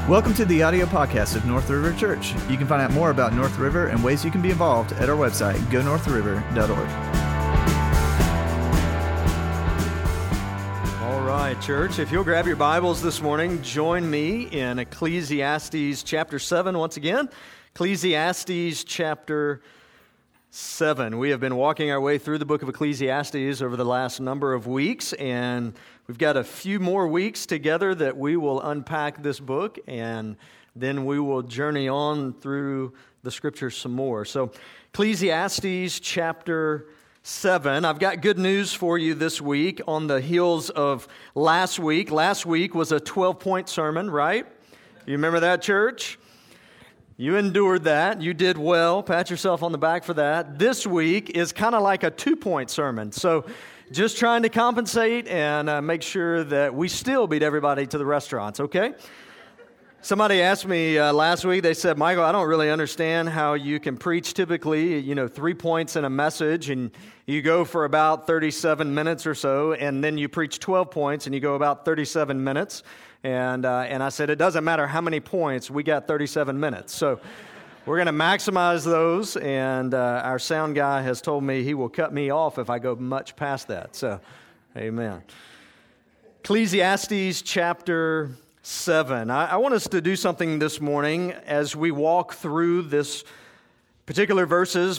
Welcome to the audio podcast of North River Church. You can find out more about North River and ways you can be involved at our website, gonorthriver.org. All right, church, if you'll grab your Bibles this morning, join me in Ecclesiastes chapter 7 once again. Ecclesiastes chapter 7. We have been walking our way through the book of Ecclesiastes over the last number of weeks, and we've got a few more weeks together that we will unpack this book, and then we will journey on through the scriptures some more. So, Ecclesiastes chapter 7. I've got good news for you this week on the heels of last week. Last week was a 12-point sermon, right? You remember that, church? You endured that. You did well. Pat yourself on the back for that. This week is kind of like a 2-point sermon. So just trying to compensate and make sure that we still beat everybody to the restaurants, okay? Somebody asked me last week, they said, Michael, I don't really understand how you can preach typically, 3 points in a message, and you go for about 37 minutes or so, and then you preach 12 points, and you go about 37 minutes. And I said, it doesn't matter how many points, we got 37 minutes. So we're going to maximize those, and our sound guy has told me he will cut me off if I go much past that. So, amen. Ecclesiastes chapter 7. I want us to do something this morning as we walk through this particular verses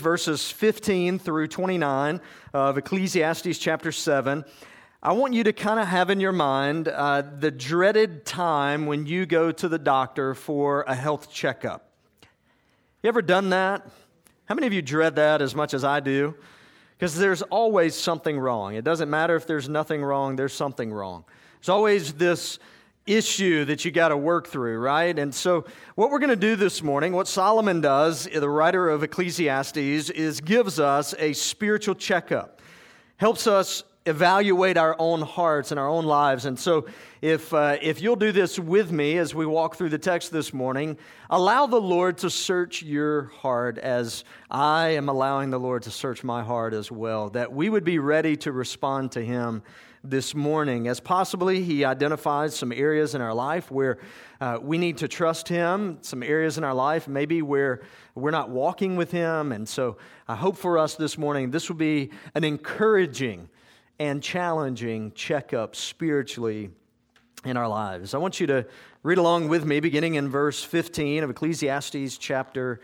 15 through 29 of Ecclesiastes chapter 7. I want you to kind of have in your mind the dreaded time when you go to the doctor for a health checkup. You ever done that? How many of you dread that as much as I do? Because there's always something wrong. It doesn't matter if there's nothing wrong, there's something wrong. There's always this issue that you got to work through, right? And so what we're going to do this morning, what Solomon does, the writer of Ecclesiastes, is gives us a spiritual checkup. Helps us evaluate our own hearts and our own lives. And so if you'll do this with me as we walk through the text this morning, allow the Lord to search your heart as I am allowing the Lord to search my heart as well, that we would be ready to respond to Him this morning. As possibly He identifies some areas in our life where we need to trust Him, some areas in our life maybe where we're not walking with Him. And so I hope for us this morning, this will be an encouraging and challenging checkup spiritually in our lives. I want you to read along with me, beginning in verse 15 of Ecclesiastes chapter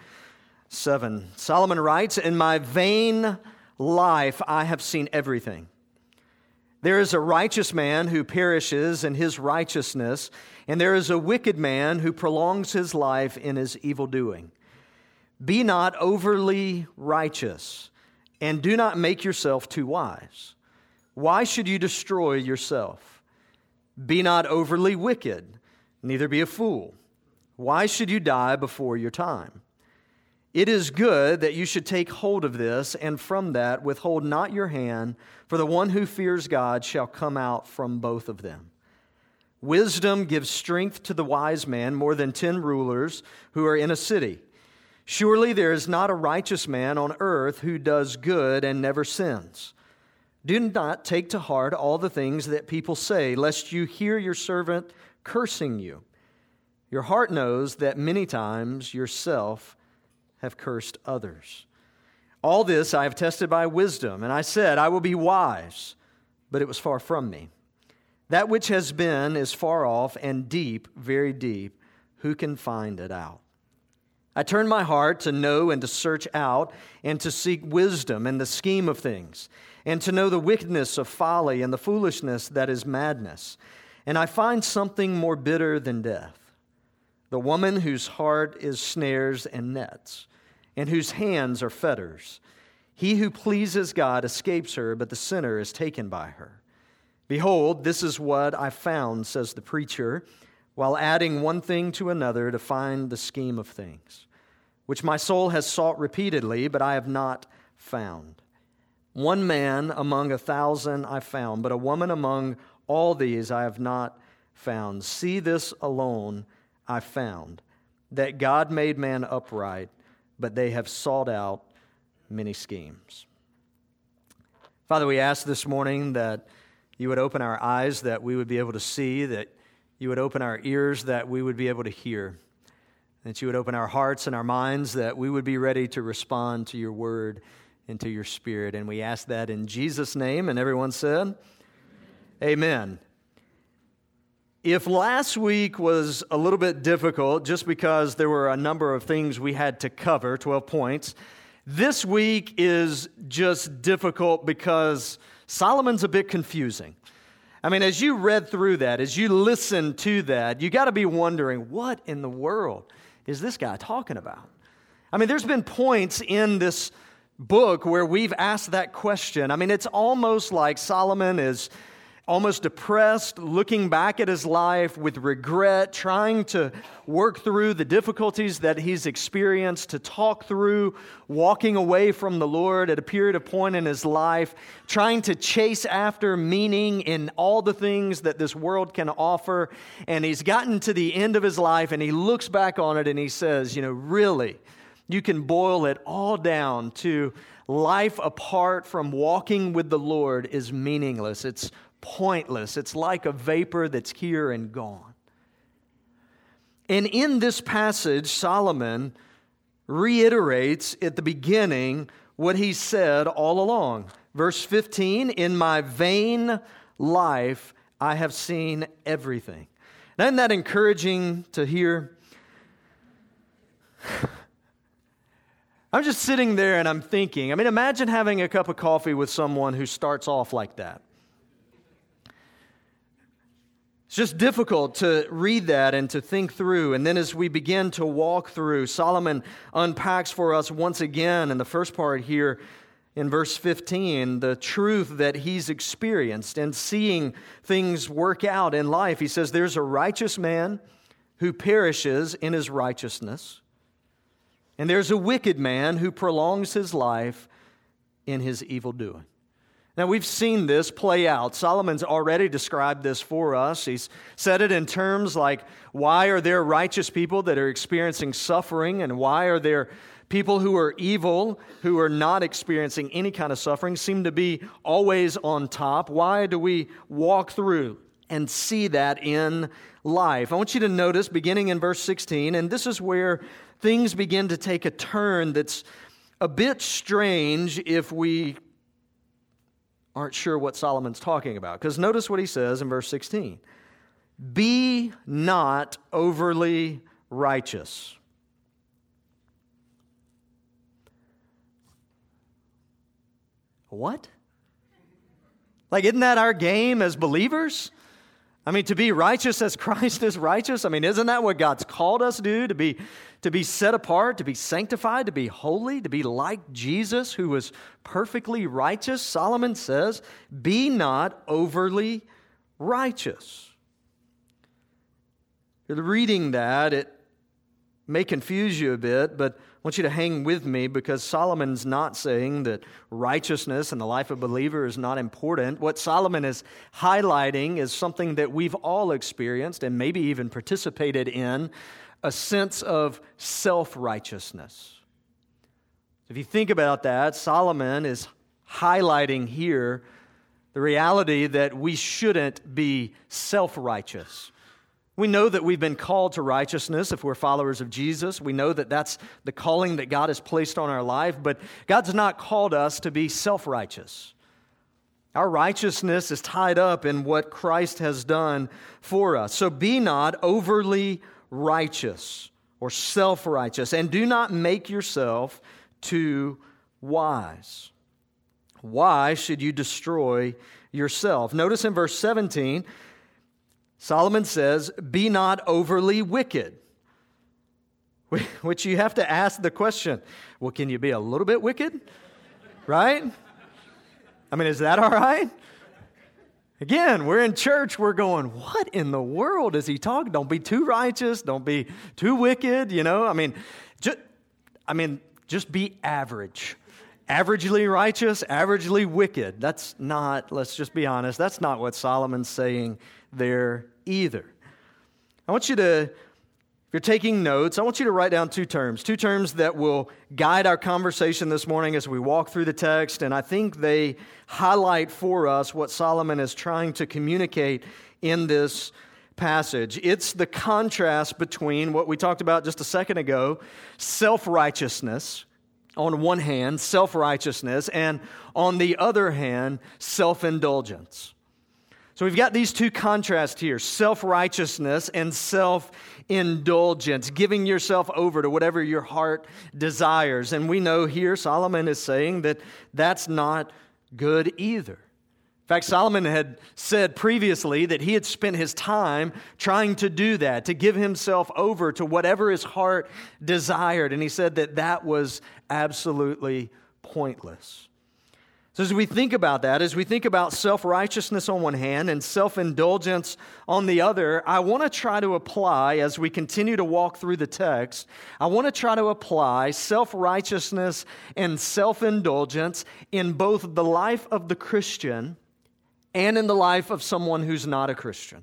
7. Solomon writes, "In my vain life I have seen everything. There is a righteous man who perishes in his righteousness, and there is a wicked man who prolongs his life in his evil doing. Be not overly righteous, and do not make yourself too wise. Why should you destroy yourself? Be not overly wicked, neither be a fool. Why should you die before your time? It is good that you should take hold of this, and from that withhold not your hand, for the one who fears God shall come out from both of them. Wisdom gives strength to the wise man more than 10 rulers who are in a city. Surely there is not a righteous man on earth who does good and never sins. Do not take to heart all the things that people say, lest you hear your servant cursing you. Your heart knows that many times yourself have cursed others. All this I have tested by wisdom, and I said, I will be wise, but it was far from me. That which has been is far off and deep, very deep. Who can find it out? I turned my heart to know and to search out and to seek wisdom and the scheme of things, and to know the wickedness of folly and the foolishness that is madness. And I find something more bitter than death, the woman whose heart is snares and nets, and whose hands are fetters. He who pleases God escapes her, but the sinner is taken by her. Behold, this is what I found, says the preacher, while adding one thing to another to find the scheme of things, which my soul has sought repeatedly, but I have not found. One man among 1,000 I found, but a woman among all these I have not found. See, this alone I found, that God made man upright, but they have sought out many schemes." Father, we ask this morning that you would open our eyes, that we would be able to see that you would open our ears that we would be able to hear, that you would open our hearts and our minds that we would be ready to respond to your word and to your spirit. And we ask that in Jesus' name, and everyone said, Amen. If last week was a little bit difficult just because there were a number of things we had to cover, 12 points, this week is just difficult because Solomon's a bit confusing. I mean, as you read through that, as you listen to that, you got to be wondering, what in the world is this guy talking about? I mean, there's been points in this book where we've asked that question. I mean, it's almost like Solomon is almost depressed, looking back at his life with regret, trying to work through the difficulties that he's experienced, to talk through walking away from the Lord at a period of point in his life, trying to chase after meaning in all the things that this world can offer. And he's gotten to the end of his life and he looks back on it and he says, really, you can boil it all down to life apart from walking with the Lord is meaningless. It's pointless. It's like a vapor that's here and gone. And in this passage, Solomon reiterates at the beginning what he said all along. Verse 15, in my vain life, I have seen everything. Now, isn't that encouraging to hear? I'm just sitting there and I'm thinking, imagine having a cup of coffee with someone who starts off like that. It's just difficult to read that and to think through. And then as we begin to walk through, Solomon unpacks for us once again in the first part here in verse 15, the truth that he's experienced and seeing things work out in life. He says, there's a righteous man who perishes in his righteousness, and there's a wicked man who prolongs his life in his evil doing. Now, we've seen this play out. Solomon's already described this for us. He's said it in terms like, why are there righteous people that are experiencing suffering, and why are there people who are evil, who are not experiencing any kind of suffering, seem to be always on top? Why do we walk through and see that in life? I want you to notice, beginning in verse 16, and this is where things begin to take a turn that's a bit strange if we aren't sure what Solomon's talking about. Because notice what he says in verse 16. Be not overly righteous. What? Like, isn't that our game as believers? To be righteous as Christ is righteous? Isn't that what God's called us to do? To be set apart, to be sanctified, to be holy, to be like Jesus, who was perfectly righteous? Solomon says, be not overly righteous. Reading that, it may confuse you a bit, but I want you to hang with me, because Solomon's not saying that righteousness in the life of a believer is not important. What Solomon is highlighting is something that we've all experienced and maybe even participated in, a sense of self-righteousness. If you think about that, Solomon is highlighting here the reality that we shouldn't be self-righteous. We know that we've been called to righteousness if we're followers of Jesus. We know that that's the calling that God has placed on our life, but God's not called us to be self-righteous. Our righteousness is tied up in what Christ has done for us. So be not overly righteous or self-righteous, and do not make yourself too wise. Why should you destroy yourself? Notice in verse 17, Solomon says, be not overly wicked. Which you have to ask the question, well, can you be a little bit wicked? Right? Is that all right? Again, we're in church, we're going, what in the world is he talking? Don't be too righteous, don't be too wicked, just be average. Averagely righteous, averagely wicked. That's not, let's just be honest, that's not what Solomon's saying there either. I want you to, if you're taking notes, I want you to write down two terms that will guide our conversation this morning as we walk through the text, and I think they highlight for us what Solomon is trying to communicate in this passage. It's the contrast between what we talked about just a second ago, self-righteousness on one hand, self-righteousness, and on the other hand, self-indulgence. So we've got these two contrasts here, self-righteousness and self-indulgence, giving yourself over to whatever your heart desires. And we know here Solomon is saying that that's not good either. In fact, Solomon had said previously that he had spent his time trying to do that, to give himself over to whatever his heart desired. And he said that that was absolutely pointless. So as we think about that, as we think about self-righteousness on one hand and self-indulgence on the other, I want to try to apply, as we continue to walk through the text, I want to try to apply self-righteousness and self-indulgence in both the life of the Christian and in the life of someone who's not a Christian.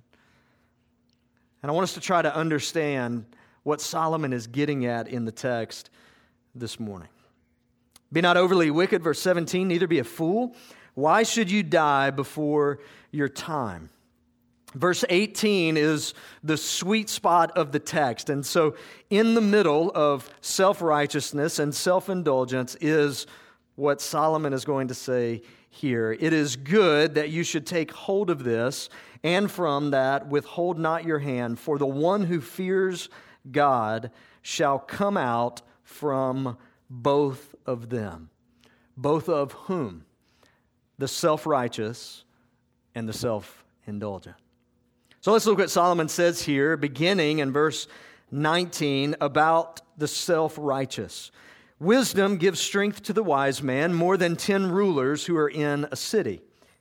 And I want us to try to understand what Solomon is getting at in the text this morning. Be not overly wicked, verse 17, neither be a fool. Why should you die before your time? Verse 18 is the sweet spot of the text. And so in the middle of self-righteousness and self-indulgence is what Solomon is going to say here. It is good that you should take hold of this, and from that withhold not your hand, for the one who fears God shall come out from both of them. Both of whom? The self-righteous and the self-indulgent. So let's look what Solomon says here, beginning in verse 19, about the self-righteous. Wisdom gives strength to the wise man more than 10 rulers who are in a city.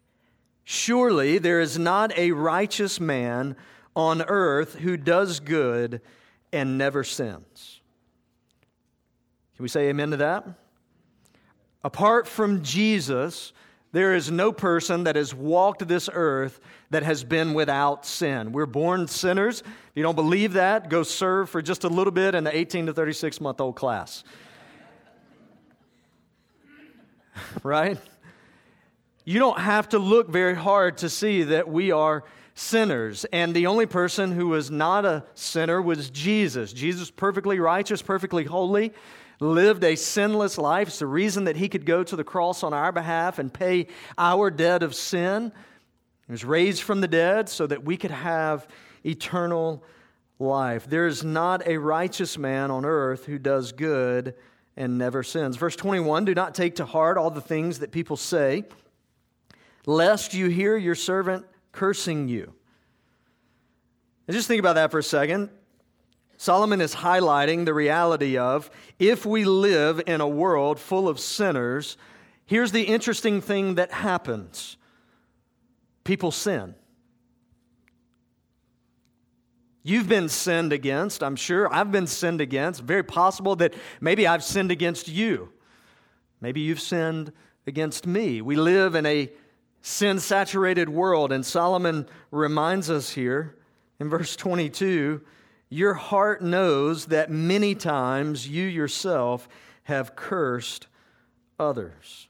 Surely there is not a righteous man on earth who does good and never sins. Can we say amen to that? Apart from Jesus, there is no person that has walked this earth that has been without sin. We're born sinners. If you don't believe that, go serve for just a little bit in the 18 to 36-month-old class. Right? You don't have to look very hard to see that we are sinners. And the only person who was not a sinner was Jesus. Jesus, perfectly righteous, perfectly holy, lived a sinless life. It's the reason that he could go to the cross on our behalf and pay our debt of sin. He was raised from the dead so that we could have eternal life. There is not a righteous man on earth who does good and never sins. Verse 21, do not take to heart all the things that people say, lest you hear your servant cursing you. And just think about that for a second. Solomon is highlighting the reality of, if we live in a world full of sinners, here's the interesting thing that happens. People sin. You've been sinned against, I'm sure. I've been sinned against. Very possible that maybe I've sinned against you. Maybe you've sinned against me. We live in a sin-saturated world, and Solomon reminds us here in verse 22, your heart knows that many times you yourself have cursed others.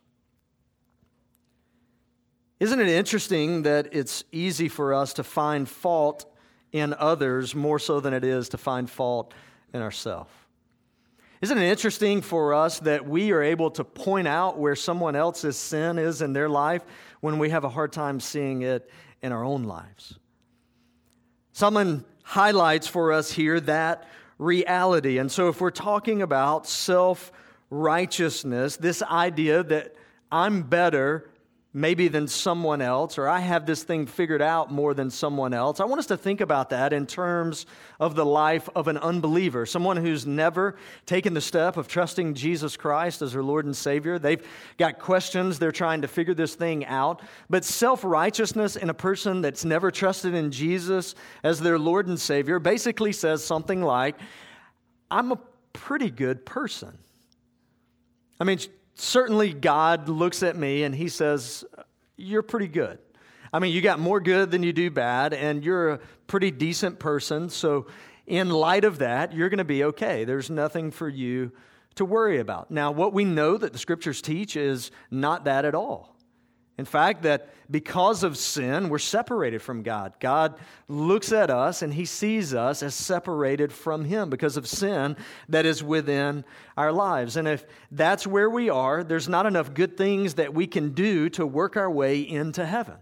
Isn't it interesting that it's easy for us to find fault in others more so than it is to find fault in ourselves? Isn't it interesting for us that we are able to point out where someone else's sin is in their life when we have a hard time seeing it in our own lives? Solomon highlights for us here that reality. And so if we're talking about self-righteousness, this idea that I'm better maybe than someone else, or I have this thing figured out more than someone else, I want us to think about that in terms of the life of an unbeliever, someone who's never taken the step of trusting Jesus Christ as their Lord and Savior. They've got questions, they're trying to figure this thing out. But self-righteousness in a person that's never trusted in Jesus as their Lord and Savior basically says something like, I'm a pretty good person. I mean, certainly God looks at me and he says, you're pretty good. I mean, you got more good than you do bad, and you're a pretty decent person. So in light of that, you're going to be okay. There's nothing for you to worry about. Now, what we know that the Scriptures teach is not that at all. In fact, that because of sin, we're separated from God. God looks at us and He sees us as separated from Him because of sin that is within our lives. And if that's where we are, there's not enough good things that we can do to work our way into heaven.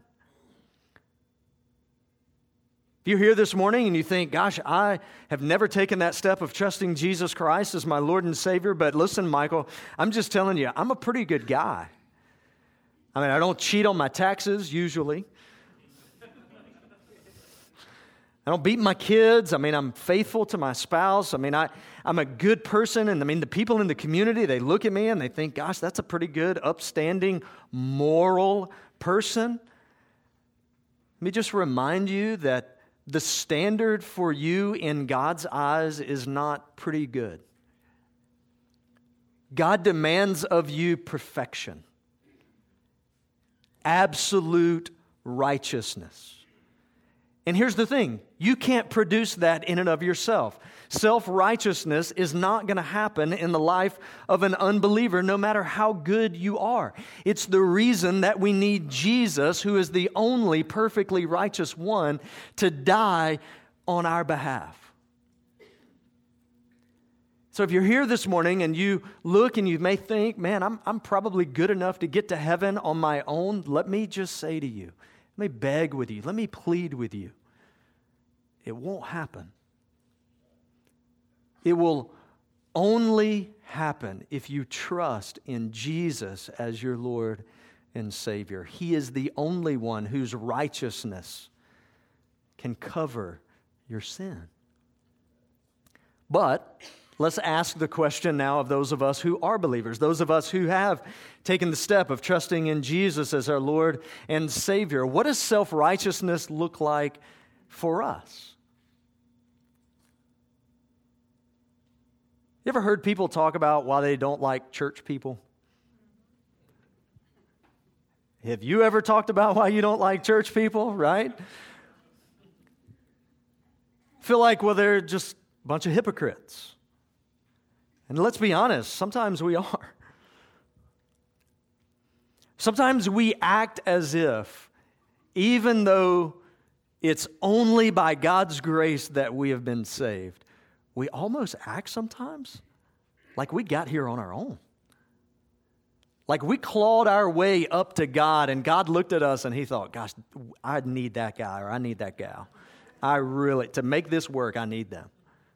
If you're here this morning and you think, gosh, I have never taken that step of trusting Jesus Christ as my Lord and Savior, but listen, Michael, I'm just telling you, I'm a pretty good guy. I mean, I don't cheat on my taxes, usually. I don't beat my kids. I mean, I'm faithful to my spouse. I mean, I'm a good person. And I mean, the people in the community, they look at me and they think, gosh, that's a pretty good, upstanding, moral person. Let me just remind you that the standard for you in God's eyes is not pretty good. God demands of you perfection. Absolute righteousness. And here's the thing, you can't produce that in and of yourself. Self-righteousness is not going to happen in the life of an unbeliever, no matter how good you are. It's the reason that we need Jesus, who is the only perfectly righteous one, to die on our behalf. So if you're here this morning and you look and you may think, man, I'm probably good enough to get to heaven on my own, let me just say to you, let me beg with you, let me plead with you. It won't happen. It will only happen if you trust in Jesus as your Lord and Savior. He is the only one whose righteousness can cover your sin. But let's ask the question now of those of us who are believers, those of us who have taken the step of trusting in Jesus as our Lord and Savior. What does self-righteousness look like for us? You ever heard people talk about why they don't like church people? Have you ever talked about why you don't like church people, right? Feel like, well, they're just a bunch of hypocrites. And let's be honest, sometimes we are. Sometimes we act as if, even though it's only by God's grace that we have been saved, we almost act sometimes like we got here on our own. Like we clawed our way up to God, and God looked at us and He thought, gosh, I need that guy or I need that gal. To make this work, I need them.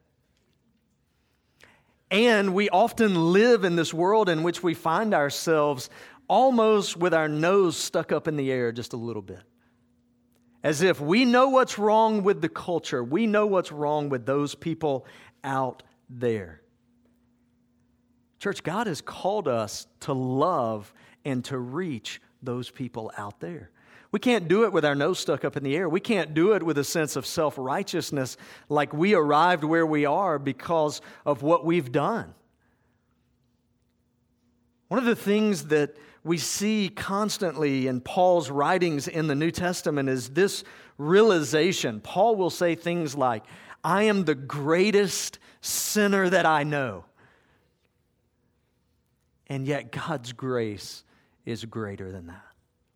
And we often live in this world in which we find ourselves almost with our nose stuck up in the air just a little bit. As if we know what's wrong with the culture. We know what's wrong with those people out there. Church, God has called us to love and to reach those people out there. We can't do it with our nose stuck up in the air. We can't do it with a sense of self-righteousness like we arrived where we are because of what we've done. One of the things that we see constantly in Paul's writings in the New Testament is this realization. Paul will say things like, I am the greatest sinner that I know. And yet God's grace is greater than that.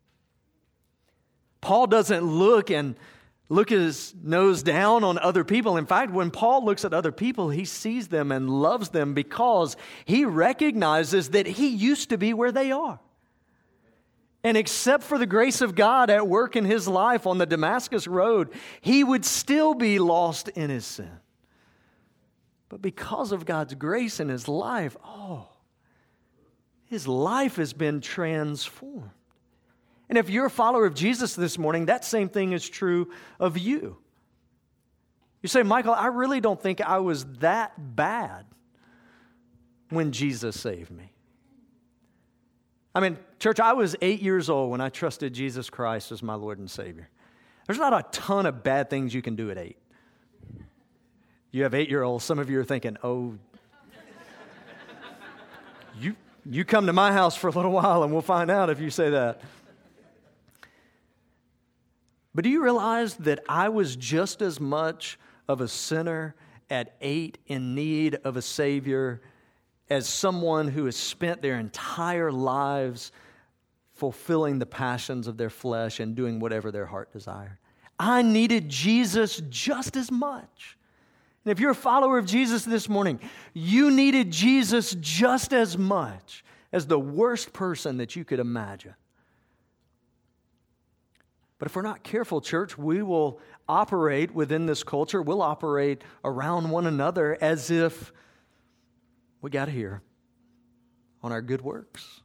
Paul doesn't look his nose down on other people. In fact, when Paul looks at other people, he sees them and loves them because he recognizes that he used to be where they are. And except for the grace of God at work in his life on the Damascus Road, he would still be lost in his sin. But because of God's grace in his life, his life has been transformed. And if you're a follower of Jesus this morning, that same thing is true of you. You say, Michael, I really don't think I was that bad when Jesus saved me. I mean, church, I was 8 years old when I trusted Jesus Christ as my Lord and Savior. There's not a ton of bad things you can do at 8. You have 8-year-olds, some of you are thinking, you come to my house for a little while and we'll find out if you say that. But do you realize that I was just as much of a sinner at 8 in need of a Savior as someone who has spent their entire lives fulfilling the passions of their flesh and doing whatever their heart desired. I needed Jesus just as much. And if you're a follower of Jesus this morning, you needed Jesus just as much as the worst person that you could imagine. But if we're not careful, church, we will operate within this culture. We'll operate around one another as if we got here on our good works.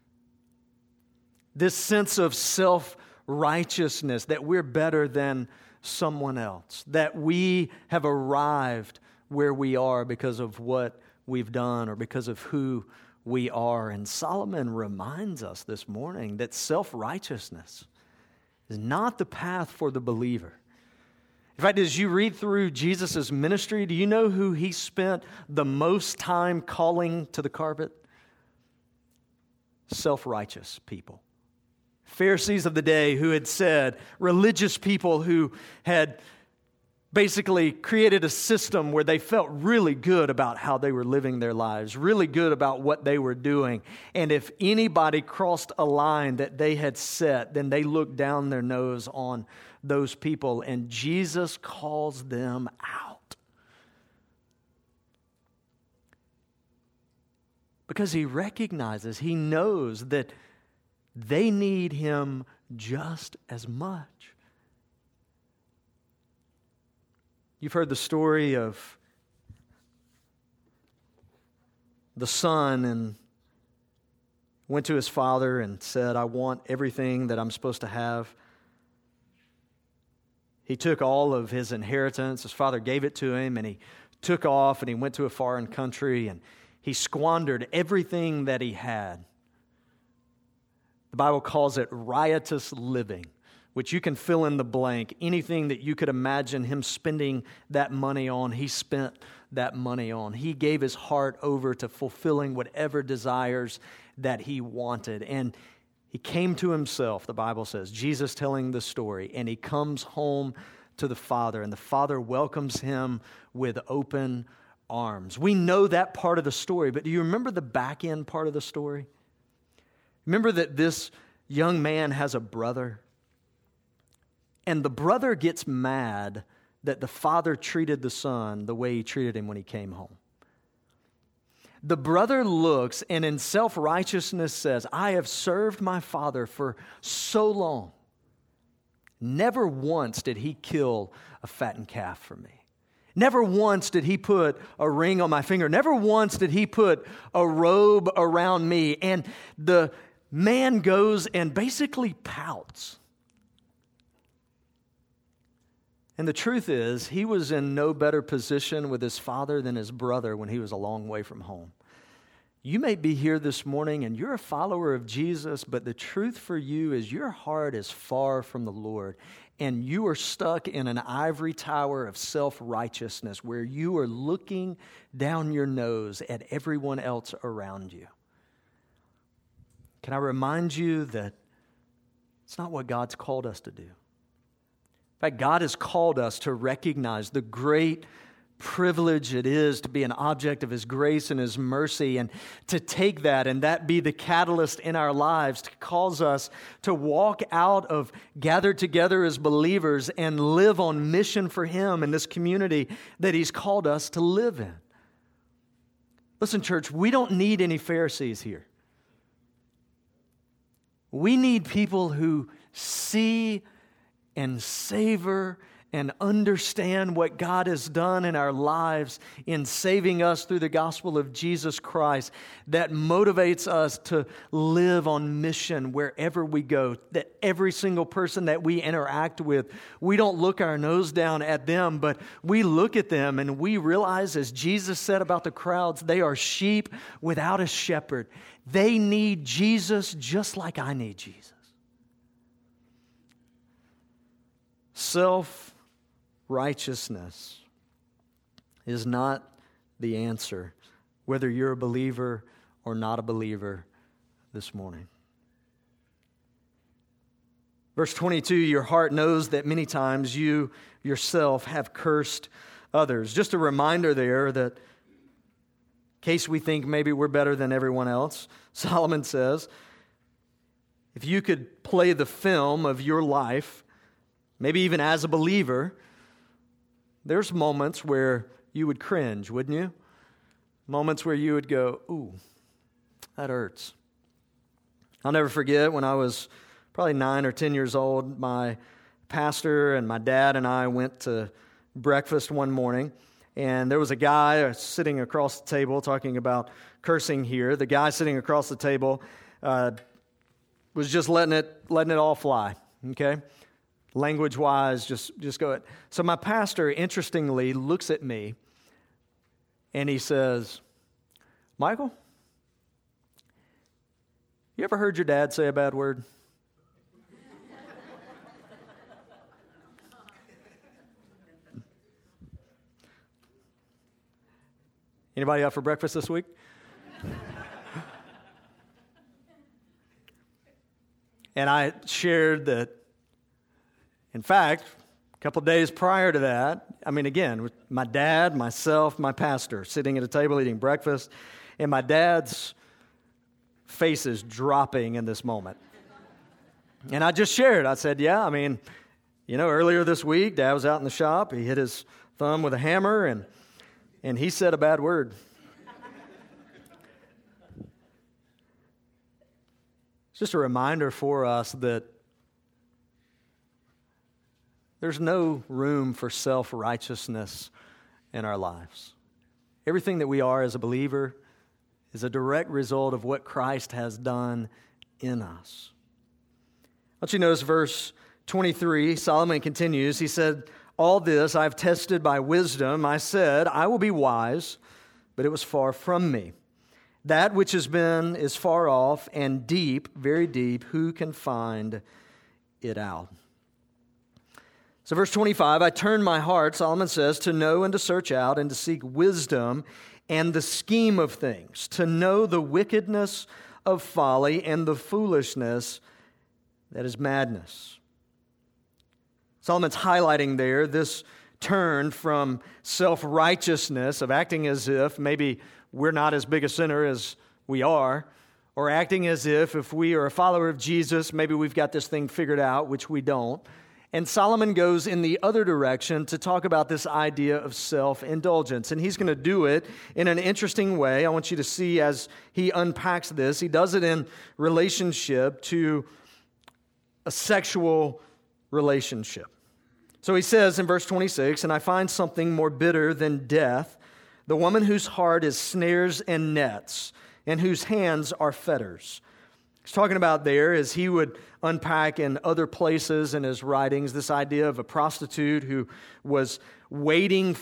This sense of self-righteousness, that we're better than someone else, that we have arrived where we are because of what we've done or because of who we are. And Solomon reminds us this morning that self-righteousness is not the path for the believer. In fact, as you read through Jesus' ministry, do you know who he spent the most time calling to the carpet? Self-righteous people. Pharisees of the day who had said, religious people who had basically created a system where they felt really good about how they were living their lives, really good about what they were doing. And if anybody crossed a line that they had set, then they looked down their nose on those people. And Jesus calls them out. Because he recognizes, he knows that they need him just as much. You've heard the story of the son and went to his father and said, I want everything that I'm supposed to have. He took all of his inheritance. His father gave it to him, and he took off and he went to a foreign country and he squandered everything that he had. The Bible calls it riotous living, which you can fill in the blank. Anything that you could imagine him spending that money on, he spent that money on. He gave his heart over to fulfilling whatever desires that he wanted. And he came to himself, the Bible says, Jesus telling the story, and he comes home to the Father, and the Father welcomes him with open arms. We know that part of the story, but do you remember the back end part of the story? Remember that this young man has a brother, and the brother gets mad that the father treated the son the way he treated him when he came home. The brother looks and in self-righteousness says, I have served my father for so long. Never once did he kill a fattened calf for me. Never once did he put a ring on my finger. Never once did he put a robe around me. And the man goes and basically pouts. And the truth is, he was in no better position with his father than his brother when he was a long way from home. You may be here this morning and you're a follower of Jesus, but the truth for you is your heart is far from the Lord. And you are stuck in an ivory tower of self-righteousness where you are looking down your nose at everyone else around you. Can I remind you that it's not what God's called us to do? In fact, God has called us to recognize the great privilege it is to be an object of His grace and His mercy, and to take that and that be the catalyst in our lives to cause us to walk out of gathered together as believers and live on mission for Him in this community that He's called us to live in. Listen, church, we don't need any Pharisees here. We need people who see and savor and understand what God has done in our lives in saving us through the gospel of Jesus Christ, that motivates us to live on mission wherever we go, that every single person that we interact with, we don't look our nose down at them, but we look at them and we realize, as Jesus said about the crowds, they are sheep without a shepherd. They need Jesus just like I need Jesus. Self-righteousness is not the answer, whether you're a believer or not a believer this morning. Verse 22, your heart knows that many times you yourself have cursed others. Just a reminder there that in case we think maybe we're better than everyone else, Solomon says, if you could play the film of your life, maybe even as a believer, there's moments where you would cringe, wouldn't you? Moments where you would go, ooh, that hurts. I'll never forget when I was probably 9 or 10 years old, my pastor and my dad and I went to breakfast one morning, and there was a guy sitting across the table talking about cursing here. The guy sitting across the table was just letting it all fly, okay? Language-wise, just go ahead. So my pastor, interestingly, looks at me, and he says, Michael, you ever heard your dad say a bad word? Anybody out for breakfast this week? And I shared that, in fact, a couple days prior to that, again, with my dad, myself, my pastor, sitting at a table eating breakfast, and my dad's face is dropping in this moment. And I just shared, I said, yeah, earlier this week, Dad was out in the shop, he hit his thumb with a hammer, and he said a bad word. It's just a reminder for us that there's no room for self-righteousness in our lives. Everything that we are as a believer is a direct result of what Christ has done in us. I want you to notice verse 23, Solomon continues, he said, all this I've tested by wisdom. I said, I will be wise, but it was far from me. That which has been is far off and deep, very deep. Who can find it out? So verse 25, I turned my heart, Solomon says, to know and to search out and to seek wisdom and the scheme of things, to know the wickedness of folly and the foolishness that is madness. Solomon's highlighting there this turn from self-righteousness of acting as if maybe we're not as big a sinner as we are, or acting as if we are a follower of Jesus, maybe we've got this thing figured out, which we don't. And Solomon goes in the other direction to talk about this idea of self-indulgence. And he's going to do it in an interesting way. I want you to see as he unpacks this. He does it in relationship to a sexual relationship. So he says in verse 26, and I find something more bitter than death, the woman whose heart is snares and nets, and whose hands are fetters. He's talking about there, as he would unpack in other places in his writings, this idea of a prostitute who was looking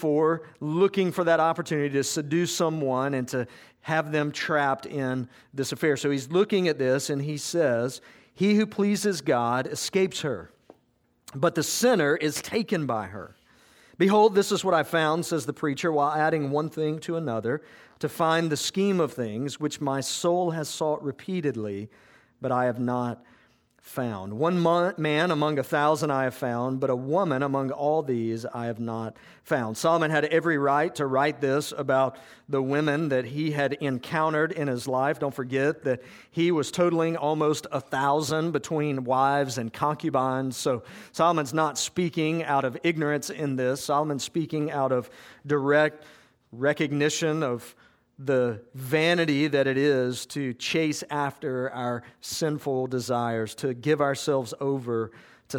for that opportunity to seduce someone and to have them trapped in this affair. So he's looking at this and he says, he who pleases God escapes her, but the sinner is taken by her. Behold, this is what I found, says the preacher, while adding one thing to another, to find the scheme of things which my soul has sought repeatedly, but I have not found. One man among 1,000 I have found, but a woman among all these I have not found. Solomon had every right to write this about the women that he had encountered in his life. Don't forget that he was totaling almost 1,000 between wives and concubines. So Solomon's not speaking out of ignorance in this. Solomon's speaking out of direct recognition of the vanity that it is to chase after our sinful desires, to give ourselves over to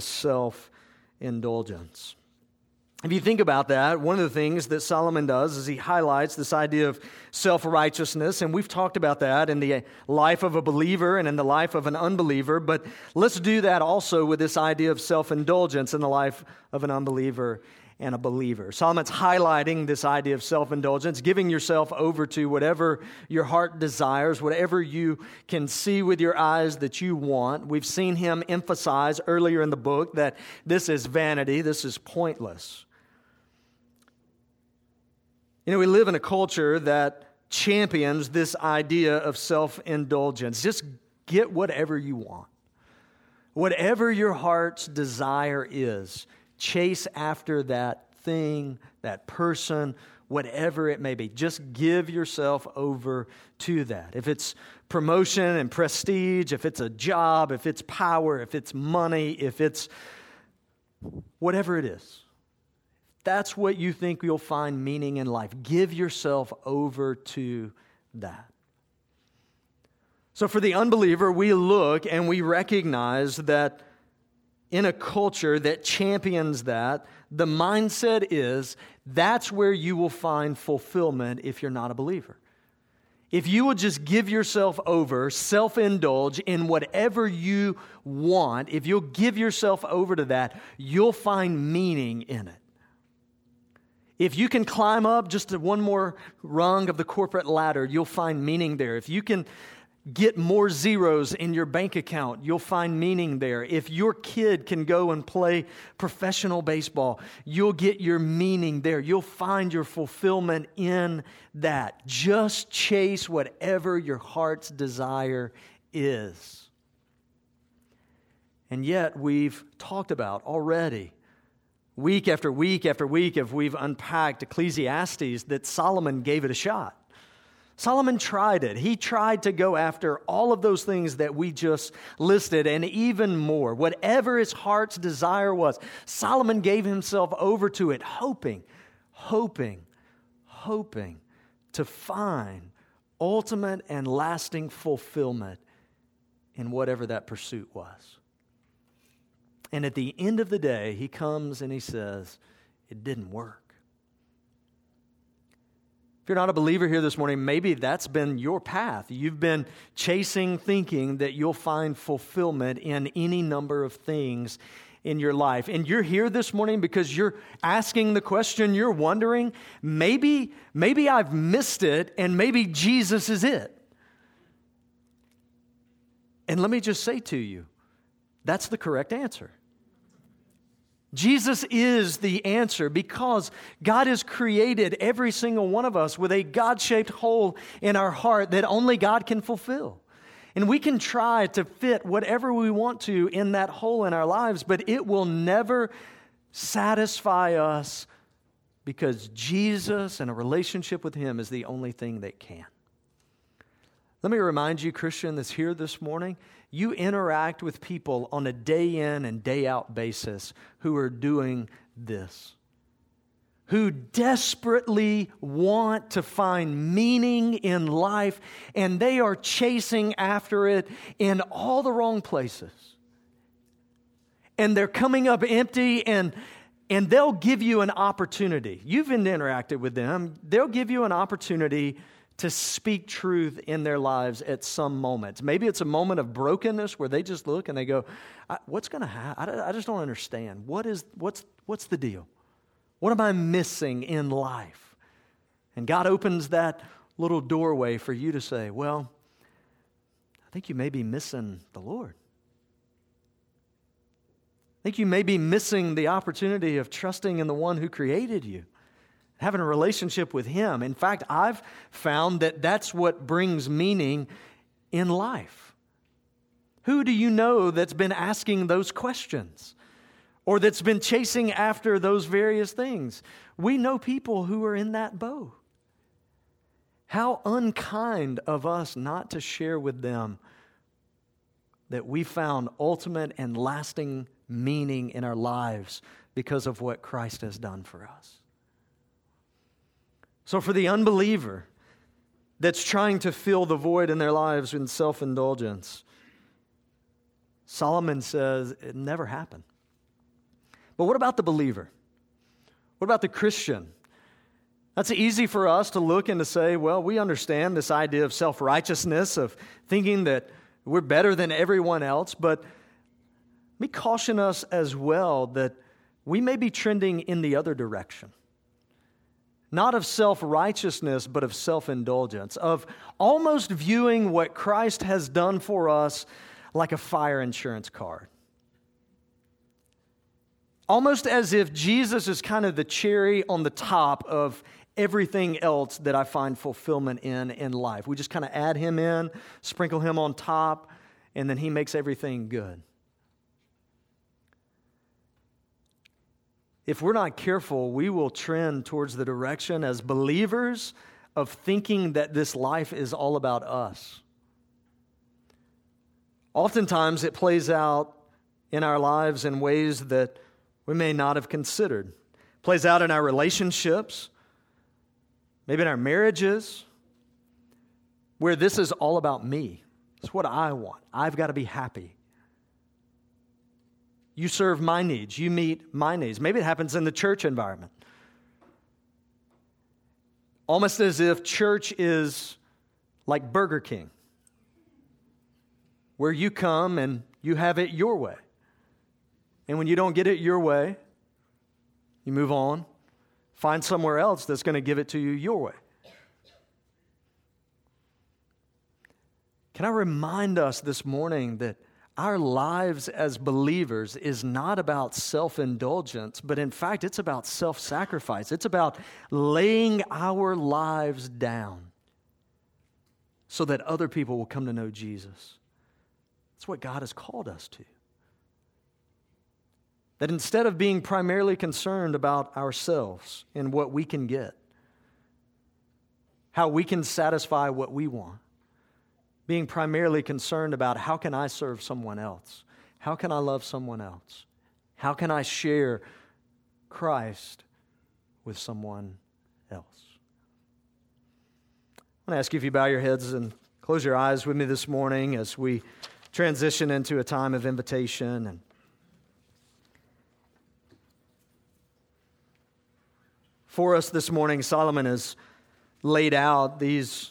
self-indulgence. If you think about that, one of the things that Solomon does is he highlights this idea of self-righteousness, and we've talked about that in the life of a believer and in the life of an unbeliever, but let's do that also with this idea of self-indulgence in the life of an unbeliever and a believer. Solomon's highlighting this idea of self-indulgence, giving yourself over to whatever your heart desires, whatever you can see with your eyes that you want. We've seen him emphasize earlier in the book that this is vanity, this is pointless. We live in a culture that champions this idea of self-indulgence. Just get whatever you want. Whatever your heart's desire is, chase after that thing, that person, whatever it may be. Just give yourself over to that. If it's promotion and prestige, if it's a job, if it's power, if it's money, if it's whatever it is, that's what you think you'll find meaning in life. Give yourself over to that. So for the unbeliever, we look and we recognize that in a culture that champions that, the mindset is that's where you will find fulfillment if you're not a believer. If you will just give yourself over, self-indulge in whatever you want, if you'll give yourself over to that, you'll find meaning in it. If you can climb up just to one more rung of the corporate ladder, you'll find meaning there. If you can get more zeros in your bank account, you'll find meaning there. If your kid can go and play professional baseball, you'll get your meaning there. You'll find your fulfillment in that. Just chase whatever your heart's desire is. And yet we've talked about already, week after week after week, if we've unpacked Ecclesiastes, that Solomon gave it a shot. Solomon tried it. He tried to go after all of those things that we just listed and even more. Whatever his heart's desire was, Solomon gave himself over to it, hoping to find ultimate and lasting fulfillment in whatever that pursuit was. And at the end of the day, he comes and he says, it didn't work. If you're not a believer here this morning, maybe that's been your path. You've been chasing, thinking that you'll find fulfillment in any number of things in your life. And you're here this morning because you're asking the question, you're wondering, maybe I've missed it and maybe Jesus is it. And let me just say to you, that's the correct answer. Jesus is the answer because God has created every single one of us with a God-shaped hole in our heart that only God can fulfill. And we can try to fit whatever we want to in that hole in our lives, but it will never satisfy us because Jesus and a relationship with Him is the only thing that can. Let me remind you, Christian, that's here this morning, you interact with people on a day in and day out basis who are doing this, who desperately want to find meaning in life, and they are chasing after it in all the wrong places. And they're coming up empty, and they'll give you an opportunity. You've interacted with them. They'll give you an opportunity to speak truth in their lives at some moments. Maybe it's a moment of brokenness where they just look and they go, what's going to happen? I just don't understand. What's the deal? What am I missing in life? And God opens that little doorway for you to say, well, I think you may be missing the Lord. I think you may be missing the opportunity of trusting in the one who created you, having a relationship with Him. In fact, I've found that that's what brings meaning in life. Who do you know that's been asking those questions or that's been chasing after those various things? We know people who are in that boat. How unkind of us not to share with them that we found ultimate and lasting meaning in our lives because of what Christ has done for us. So for the unbeliever that's trying to fill the void in their lives in self-indulgence, Solomon says it never happened. But what about the believer? What about the Christian? That's easy for us to look and to say, well, we understand this idea of self-righteousness, of thinking that we're better than everyone else, but let me caution us as well that we may be trending in the other direction. Not of self-righteousness, but of self-indulgence, of almost viewing what Christ has done for us like a fire insurance card. Almost as if Jesus is kind of the cherry on the top of everything else that I find fulfillment in life. We just kind of add Him in, sprinkle Him on top, and then He makes everything good. if we're not careful, we will trend towards the direction as believers of thinking that this life is all about us. Oftentimes, it plays out in our lives in ways that we may not have considered. It plays out in our relationships, maybe in our marriages, where this is all about me. It's what I want. I've got to be happy. You serve my needs. You meet my needs. Maybe it happens in the church environment. Almost as if church is like Burger King, where you come and you have it your way. And when you don't get it your way, you move on, find somewhere else that's going to give it to you your way. Can I remind us this morning that our lives as believers is not about self-indulgence, but in fact, it's about self-sacrifice. It's about laying our lives down so that other people will come to know Jesus. That's what God has called us to. That instead of being primarily concerned about ourselves and what we can get, how we can satisfy what we want, being primarily concerned about how can I serve someone else? How can I love someone else? How can I share Christ with someone else? I want to ask you if you bow your heads and close your eyes with me this morning as we transition into a time of invitation. And for us this morning, Solomon has laid out these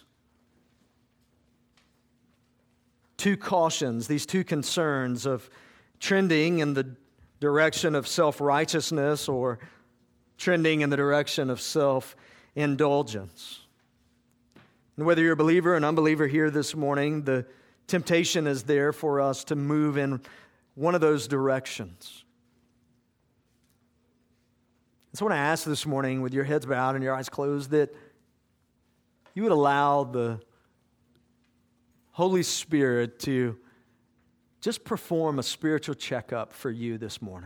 two cautions, these two concerns of trending in the direction of self-righteousness or trending in the direction of self-indulgence. And whether you're a believer or an unbeliever here this morning, the temptation is there for us to move in one of those directions. So I want to ask this morning, with your heads bowed and your eyes closed, that you would allow the Holy Spirit to just perform a spiritual checkup for you this morning.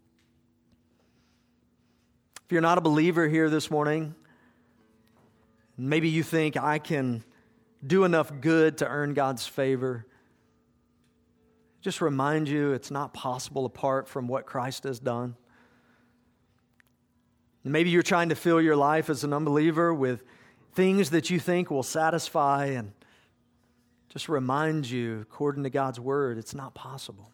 If you're not a believer here this morning, maybe you think I can do enough good to earn God's favor, just remind you it's not possible apart from what Christ has done. Maybe you're trying to fill your life as an unbeliever with things that you think will satisfy, and just remind you, according to God's word, it's not possible.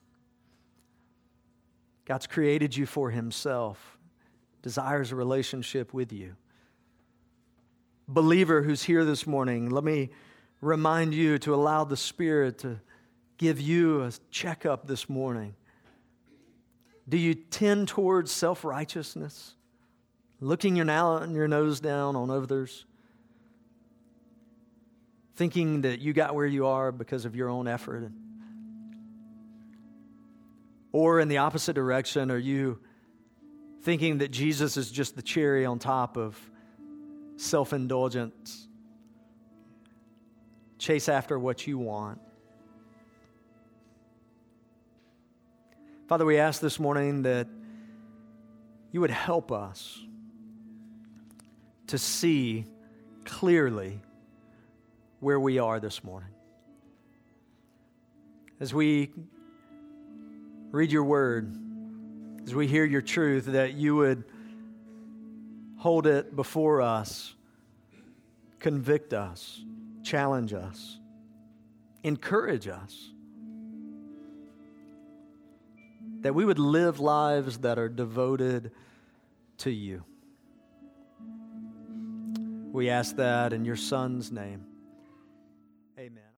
God's created you for Himself, desires a relationship with you. Believer who's here this morning, let me remind you to allow the Spirit to give you a checkup this morning. Do you tend towards self-righteousness? Looking your nose down on others? Thinking that you got where you are because of your own effort? Or in the opposite direction, are you thinking that Jesus is just the cherry on top of self-indulgence? Chase after what you want. Father, we ask this morning that you would help us to see clearly where we are this morning. As we read your word, as we hear your truth, that you would hold it before us, convict us, challenge us, encourage us, that we would live lives that are devoted to you. We ask that in your Son's name. Amen.